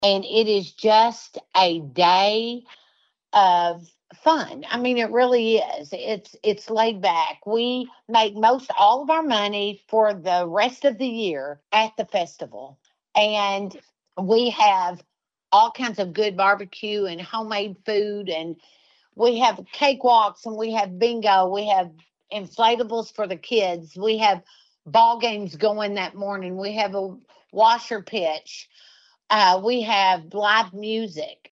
and it is just a day of fun. I mean, it really is. It's laid back. We make most all of our money for the rest of the year at the festival. And we have all kinds of good barbecue and homemade food, and we have cakewalks, and we have bingo, we have inflatables for the kids, we have ball games going that morning, we have a washer pitch, we have live music.